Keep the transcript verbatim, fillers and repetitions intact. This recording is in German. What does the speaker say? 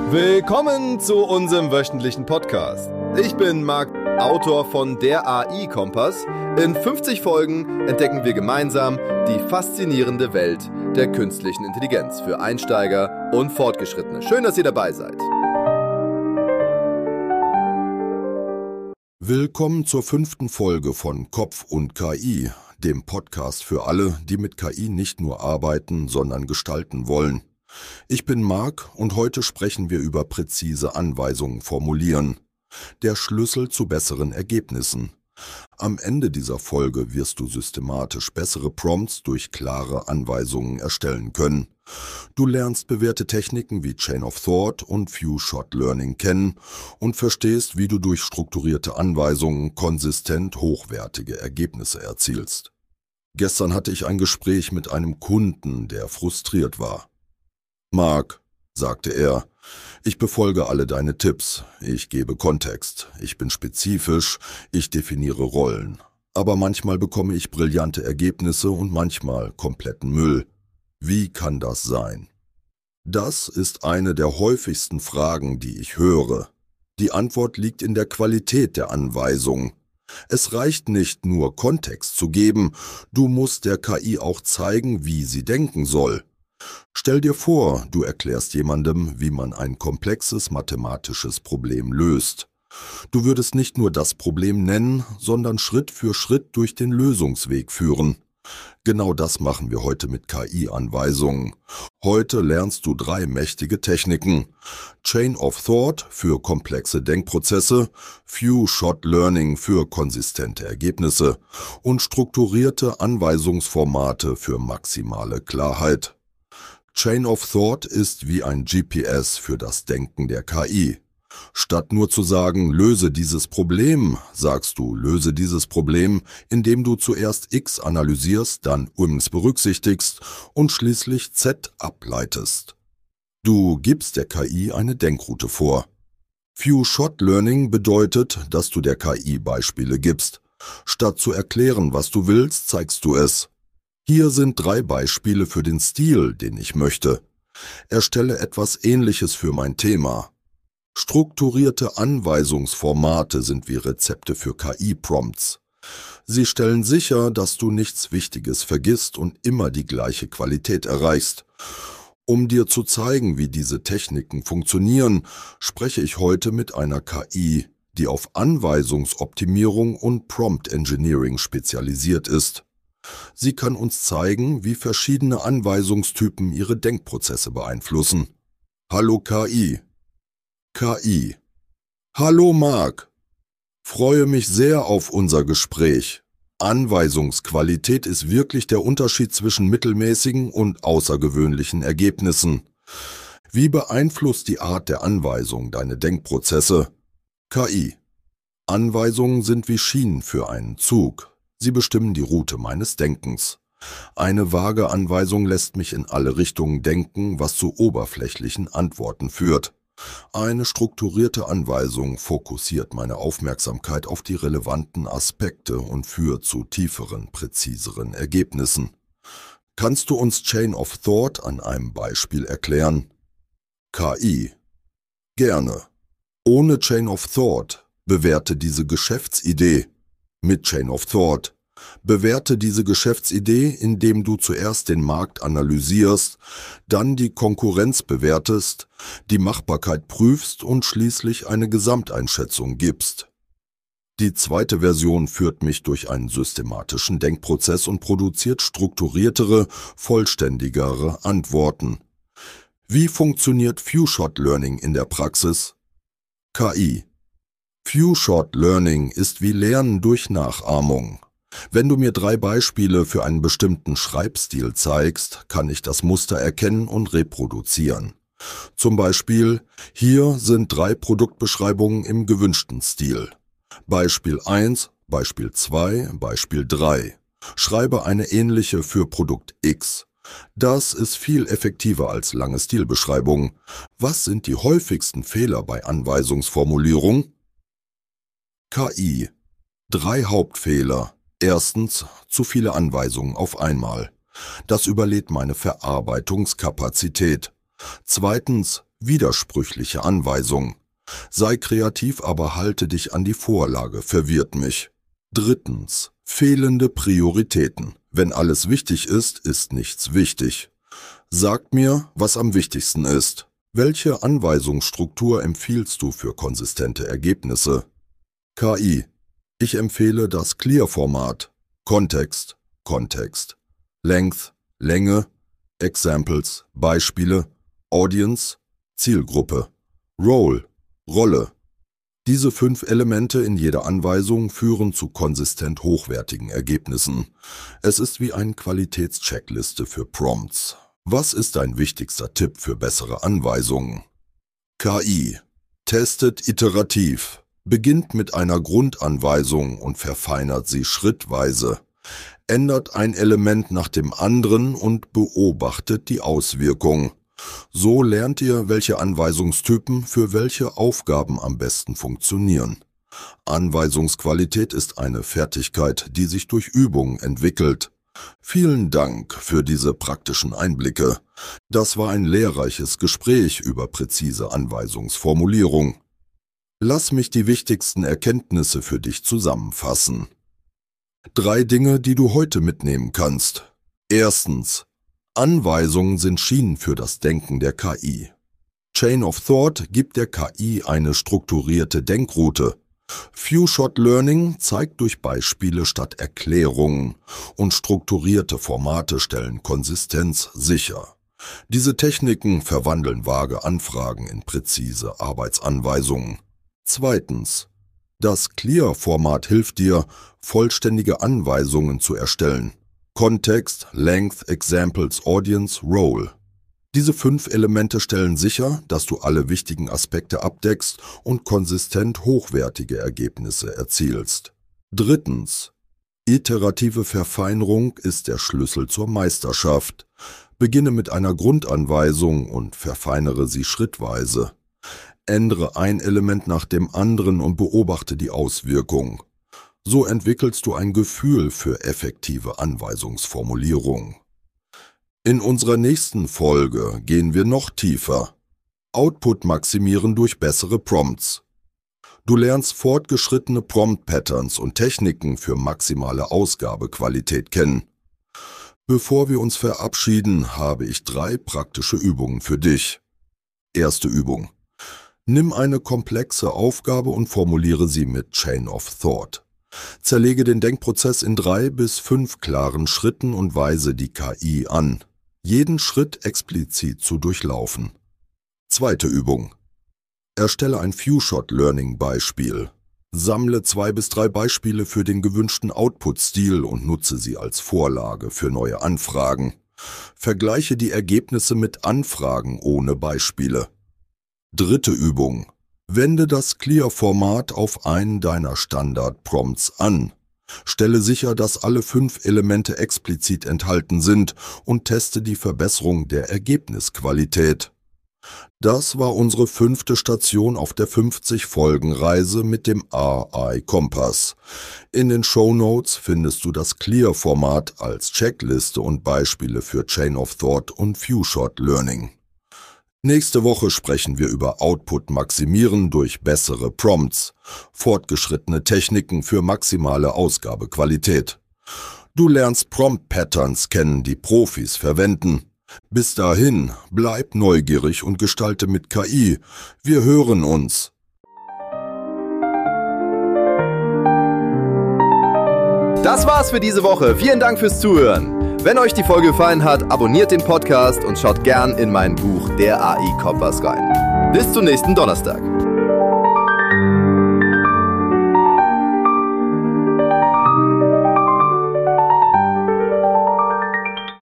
Willkommen zu unserem wöchentlichen Podcast. Ich bin Marc, Autor von Der A I-Kompass. In fünfzig Folgen entdecken wir gemeinsam die faszinierende Welt der künstlichen Intelligenz für Einsteiger und Fortgeschrittene. Schön, dass ihr dabei seid. Willkommen zur fünften Folge von Kopf und K I, dem Podcast für alle, die mit K I nicht nur arbeiten, sondern gestalten wollen. Ich bin Marc und heute sprechen wir über präzise Anweisungen formulieren. Der Schlüssel zu besseren Ergebnissen. Am Ende dieser Folge wirst du systematisch bessere Prompts durch klare Anweisungen erstellen können. Du lernst bewährte Techniken wie Chain of Thought und Few-Shot Learning kennen und verstehst, wie du durch strukturierte Anweisungen konsistent hochwertige Ergebnisse erzielst. Gestern hatte ich ein Gespräch mit einem Kunden, der frustriert war. Marc, sagte er, ich befolge alle deine Tipps, ich gebe Kontext, ich bin spezifisch, ich definiere Rollen. Aber manchmal bekomme ich brillante Ergebnisse und manchmal kompletten Müll. Wie kann das sein? Das ist eine der häufigsten Fragen, die ich höre. Die Antwort liegt in der Qualität der Anweisung. Es reicht nicht nur Kontext zu geben, du musst der K I auch zeigen, wie sie denken soll. Stell dir vor, du erklärst jemandem, wie man ein komplexes mathematisches Problem löst. Du würdest nicht nur das Problem nennen, sondern Schritt für Schritt durch den Lösungsweg führen. Genau das machen wir heute mit K I-Anweisungen. Heute lernst du drei mächtige Techniken. Chain of Thought für komplexe Denkprozesse, Few-Shot Learning für konsistente Ergebnisse und strukturierte Anweisungsformate für maximale Klarheit. Chain of Thought ist wie ein G P S für das Denken der K I. Statt nur zu sagen, löse dieses Problem, sagst du, löse dieses Problem, indem du zuerst X analysierst, dann Ums berücksichtigst und schließlich Z ableitest. Du gibst der K I eine Denkroute vor. Few-Shot Learning bedeutet, dass du der K I Beispiele gibst. Statt zu erklären, was du willst, zeigst du es. Hier sind drei Beispiele für den Stil, den ich möchte. Erstelle etwas Ähnliches für mein Thema. Strukturierte Anweisungsformate sind wie Rezepte für K I-Prompts. Sie stellen sicher, dass du nichts Wichtiges vergisst und immer die gleiche Qualität erreichst. Um dir zu zeigen, wie diese Techniken funktionieren, spreche ich heute mit einer K I, die auf Anweisungsoptimierung und Prompt Engineering spezialisiert ist. Sie kann uns zeigen, wie verschiedene Anweisungstypen ihre Denkprozesse beeinflussen. Hallo K I. K I. Hallo Marc. Freue mich sehr auf unser Gespräch. Anweisungsqualität ist wirklich der Unterschied zwischen mittelmäßigen und außergewöhnlichen Ergebnissen. Wie beeinflusst die Art der Anweisung deine Denkprozesse? K I. Anweisungen sind wie Schienen für einen Zug. Sie bestimmen die Route meines Denkens. Eine vage Anweisung lässt mich in alle Richtungen denken, was zu oberflächlichen Antworten führt. Eine strukturierte Anweisung fokussiert meine Aufmerksamkeit auf die relevanten Aspekte und führt zu tieferen, präziseren Ergebnissen. Kannst du uns Chain of Thought an einem Beispiel erklären? K I. Gerne. Ohne Chain of Thought bewerte diese Geschäftsidee. Mit Chain of Thought. Bewerte diese Geschäftsidee, indem du zuerst den Markt analysierst, dann die Konkurrenz bewertest, die Machbarkeit prüfst und schließlich eine Gesamteinschätzung gibst. Die zweite Version führt mich durch einen systematischen Denkprozess und produziert strukturiertere, vollständigere Antworten. Wie funktioniert Few-Shot Learning in der Praxis? K I. Few-Shot Learning ist wie Lernen durch Nachahmung. Wenn du mir drei Beispiele für einen bestimmten Schreibstil zeigst, kann ich das Muster erkennen und reproduzieren. Zum Beispiel, hier sind drei Produktbeschreibungen im gewünschten Stil. Beispiel eins, Beispiel zwei, Beispiel drei. Schreibe eine ähnliche für Produkt X. Das ist viel effektiver als lange Stilbeschreibungen. Was sind die häufigsten Fehler bei Anweisungsformulierung? K I. Drei Hauptfehler. Erstens, zu viele Anweisungen auf einmal. Das überlädt meine Verarbeitungskapazität. Zweitens, Widersprüchliche Anweisung. Sei kreativ, aber halte dich an die Vorlage, verwirrt mich. Drittens. Fehlende Prioritäten. Wenn alles wichtig ist, ist nichts wichtig. Sagt mir, was am wichtigsten ist. Welche Anweisungsstruktur empfiehlst du für konsistente Ergebnisse? K I. Ich empfehle das Clear-Format. Kontext, Kontext. Length, Länge. Examples, Beispiele. Audience, Zielgruppe. Role, Rolle. Diese fünf Elemente in jeder Anweisung führen zu konsistent hochwertigen Ergebnissen. Es ist wie eine Qualitätscheckliste für Prompts. Was ist dein wichtigster Tipp für bessere Anweisungen? K I. Testet iterativ. Beginnt mit einer Grundanweisung und verfeinert sie schrittweise. Ändert ein Element nach dem anderen und beobachtet die Auswirkung. So lernt ihr, welche Anweisungstypen für welche Aufgaben am besten funktionieren. Anweisungsqualität ist eine Fertigkeit, die sich durch Übung entwickelt. Vielen Dank für diese praktischen Einblicke. Das war ein lehrreiches Gespräch über präzise Anweisungsformulierung. Lass mich die wichtigsten Erkenntnisse für dich zusammenfassen. Drei Dinge, die du heute mitnehmen kannst. Erstens. Anweisungen sind Schienen für das Denken der K I. Chain of Thought gibt der K I eine strukturierte Denkroute. Few-Shot Learning zeigt durch Beispiele statt Erklärungen und strukturierte Formate stellen Konsistenz sicher. Diese Techniken verwandeln vage Anfragen in präzise Arbeitsanweisungen. Zweitens. Das Clear-Format hilft dir, vollständige Anweisungen zu erstellen. Kontext, Length, Examples, Audience, Role. Diese fünf Elemente stellen sicher, dass du alle wichtigen Aspekte abdeckst und konsistent hochwertige Ergebnisse erzielst. Drittens. Iterative Verfeinerung ist der Schlüssel zur Meisterschaft. Beginne mit einer Grundanweisung und verfeinere sie schrittweise. Ändere ein Element nach dem anderen und beobachte die Auswirkung. So entwickelst du ein Gefühl für effektive Anweisungsformulierung. In unserer nächsten Folge gehen wir noch tiefer. Output maximieren durch bessere Prompts. Du lernst fortgeschrittene Prompt-Patterns und Techniken für maximale Ausgabequalität kennen. Bevor wir uns verabschieden, habe ich drei praktische Übungen für dich. Erste Übung. Nimm eine komplexe Aufgabe und formuliere sie mit Chain of Thought. Zerlege den Denkprozess in drei bis fünf klaren Schritten und weise die K I an, jeden Schritt explizit zu durchlaufen. Zweite Übung. Erstelle ein Few-Shot-Learning-Beispiel. Sammle zwei bis drei Beispiele für den gewünschten Output-Stil und nutze sie als Vorlage für neue Anfragen. Vergleiche die Ergebnisse mit Anfragen ohne Beispiele. Dritte Übung. Wende das Clear-Format auf einen deiner Standard-Prompts an. Stelle sicher, dass alle fünf Elemente explizit enthalten sind und teste die Verbesserung der Ergebnisqualität. Das war unsere fünfte Station auf der fünfzig-Folgen-Reise mit dem A I-Kompass. In den Shownotes findest du das Clear-Format als Checkliste und Beispiele für Chain of Thought und Few-Shot Learning. Nächste Woche sprechen wir über Output maximieren durch bessere Prompts, fortgeschrittene Techniken für maximale Ausgabequalität. Du lernst Prompt-Patterns kennen, die Profis verwenden. Bis dahin, bleib neugierig und gestalte mit K I. Wir hören uns. Das war's für diese Woche. Vielen Dank fürs Zuhören. Wenn euch die Folge gefallen hat, abonniert den Podcast und schaut gern in mein Buch Der A I-Kompass rein. Bis zum nächsten Donnerstag.